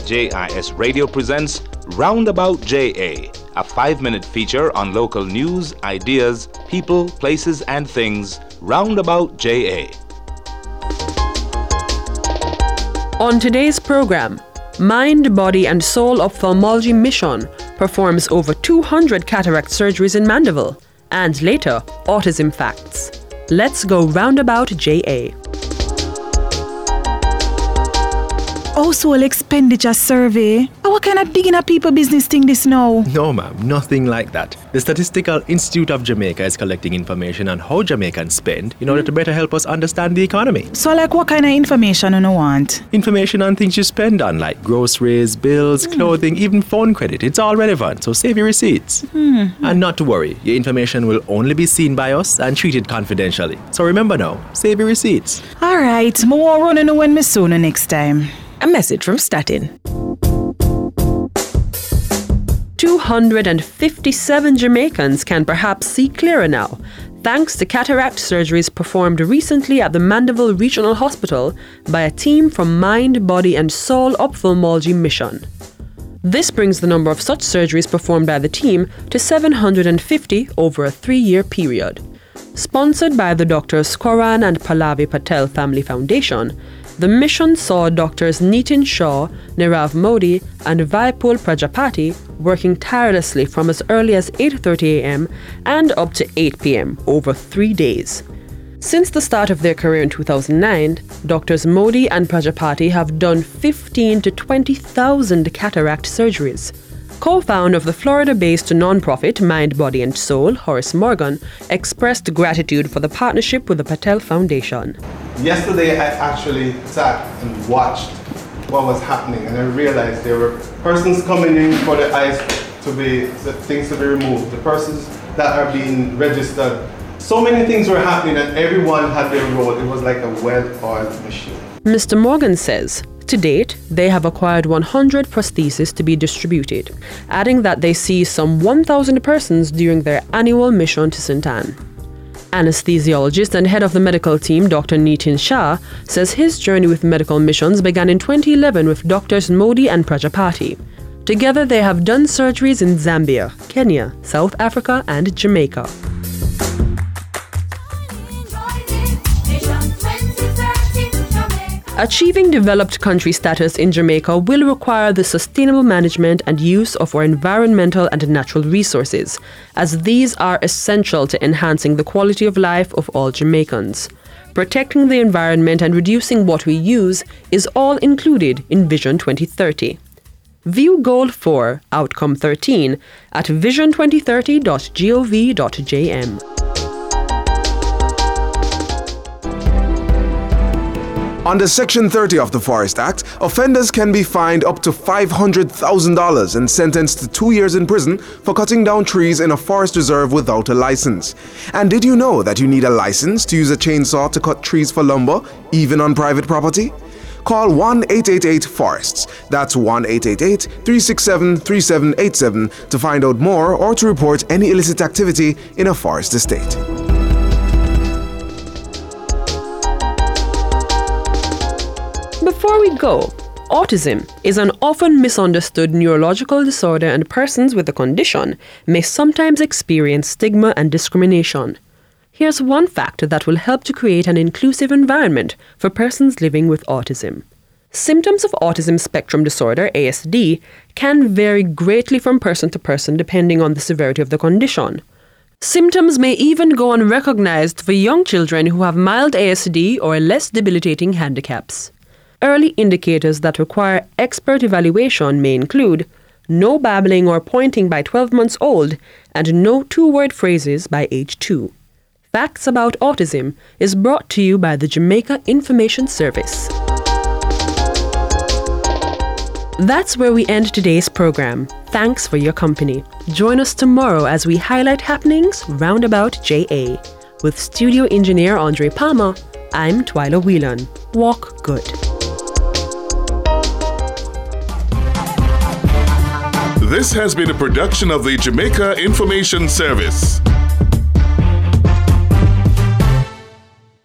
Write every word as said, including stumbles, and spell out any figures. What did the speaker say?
J I S Radio presents Roundabout J A, a five-minute feature on local news, ideas, people, places, and things. Roundabout J A. On today's program, Mind, Body and Soul Ophthalmology Mission performs over two hundred cataract surgeries in Mandeville. And later, autism facts. Let's go roundabout J A. Household expenditure survey. Oh, what kind of digging up people business thing this now? No, ma'am, nothing like that. The Statistical Institute of Jamaica is collecting information on how Jamaicans spend in order to better help us understand the economy. So, like, what kind of information do you want? Information on things you spend on, like groceries, bills, clothing, mm. even phone credit. It's all relevant, so save your receipts. Mm. And not to worry, your information will only be seen by us and treated confidentially. So remember now, save your receipts. All right, I won't run into when me sooner next time. A message from Statin. two hundred fifty-seven Jamaicans can perhaps see clearer now, thanks to cataract surgeries performed recently at the Mandeville Regional Hospital by a team from Mind, Body and Soul Ophthalmology Mission. This brings the number of such surgeries performed by the team to seven hundred fifty over a three-year period. Sponsored by the Doctors Koran and Pallavi Patel Family Foundation, the mission saw Doctors Nitin Shaw, Nirav Modi and Vaipul Prajapati working tirelessly from as early as eight thirty a.m. and up to eight p.m. over three days. Since the start of their career in two thousand nine, Doctors Modi and Prajapati have done fifteen to twenty thousand cataract surgeries. Co-founder of the Florida-based non-profit Mind, Body and Soul, Horace Morgan, expressed gratitude for the partnership with the Patel Foundation. Yesterday, I actually sat and watched what was happening, and I realized there were persons coming in for the eyes to be, the things to be removed, the persons that are being registered. So many things were happening, and everyone had their role. It was like a well-oiled machine. Mister Morgan says, to date, they have acquired one hundred prostheses to be distributed, adding that they see some one thousand persons during their annual mission to Saint Anne. Anesthesiologist and head of the medical team, Doctor Nitin Shah, says his journey with medical missions began in twenty eleven with Doctors Modi and Prajapati. Together, they have done surgeries in Zambia, Kenya, South Africa, and Jamaica. Achieving developed country status in Jamaica will require the sustainable management and use of our environmental and natural resources, as these are essential to enhancing the quality of life of all Jamaicans. Protecting the environment and reducing what we use is all included in Vision twenty thirty. View Goal four, Outcome thirteen at vision twenty thirty dot gov dot j m. Under Section thirty of the Forest Act, offenders can be fined up to five hundred thousand dollars and sentenced to two years in prison for cutting down trees in a forest reserve without a license. And did you know that you need a license to use a chainsaw to cut trees for lumber, even on private property? Call one eight eight eight forests. That's one eight eight eight, three six seven, three seven eight seven to find out more or to report any illicit activity in a forest estate. Before we go, autism is an often misunderstood neurological disorder, and persons with the condition may sometimes experience stigma and discrimination. Here's one factor that will help to create an inclusive environment for persons living with autism. Symptoms of autism spectrum disorder, A S D, can vary greatly from person to person depending on the severity of the condition. Symptoms may even go unrecognized for young children who have mild A S D or less debilitating handicaps. Early indicators that require expert evaluation may include no babbling or pointing by twelve months old and no two-word phrases by age two. Facts About Autism is brought to you by the Jamaica Information Service. That's where we end today's program. Thanks for your company. Join us tomorrow as we highlight happenings roundabout J A. With studio engineer Andre Palmer, I'm Twyla Whelan. Walk good. This has been a production of the Jamaica Information Service.